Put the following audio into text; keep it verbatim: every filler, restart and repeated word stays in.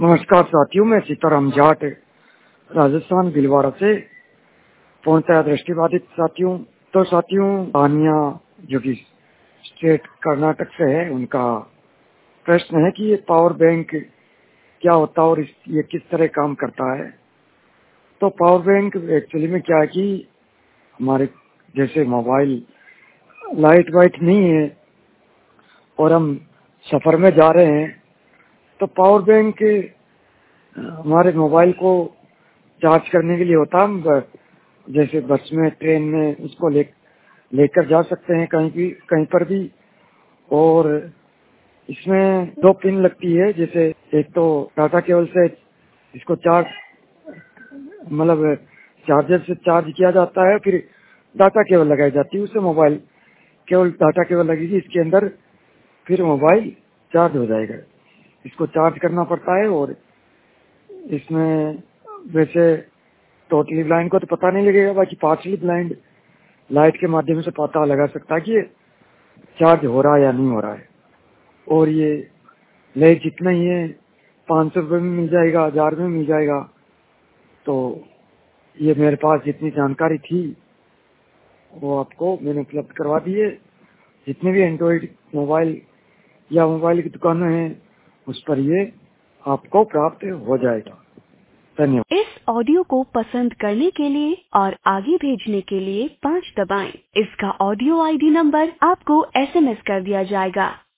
नमस्कार साथियों, मैं सीताराम जाट राजस्थान भीलवाड़ा से पहुंचा दृष्टिबाधित साथियों। तो साथियों, तानिया जो कि स्टेट कर्नाटक से है, उनका प्रश्न है कि ये पावर बैंक क्या होता है और इस, ये किस तरह काम करता है। तो पावर बैंक एक्चुअली में क्या है कि हमारे जैसे मोबाइल लाइट वाइट नहीं है और हम सफर में जा रहे हैं, तो पावर बैंक हमारे मोबाइल को चार्ज करने के लिए होता है। हम जैसे बस में, ट्रेन में उसको ले लेकर जा सकते हैं कहीं भी, कहीं पर भी। और इसमें दो पिन लगती है, जैसे एक तो टाटा केबल से इसको चार्ज मतलब चार्जर से चार्ज किया जाता है, फिर डाटा केबल लगाई जाती है, उससे मोबाइल केवल डाटा केबल लगेगी इसके अंदर, फिर मोबाइल चार्ज हो जाएगा। इसको चार्ज करना पड़ता है। और इसमें वैसे टोटली ब्लाइंड को तो पता नहीं लगेगा, बाकी पार्शली ब्लाइंड लाइट के माध्यम से पता लगा सकता है कि ये चार्ज हो रहा है या नहीं हो रहा है। और ये लाइट जितना ही है, पाँच सौ रुपये में मिल जाएगा, हजार में मिल जाएगा। तो ये मेरे पास जितनी जानकारी थी वो आपको मैंने उपलब्ध करवा दी है। जितने भी एंड्रॉइड मोबाइल या मोबाइल की दुकानें हैं उस पर ये आपको प्राप्त हो जाएगा। धन्यवाद। इस ऑडियो को पसंद करने के लिए और आगे भेजने के लिए पाँच दबाएं। इसका ऑडियो आईडी नंबर आपको एसएमएस कर दिया जाएगा।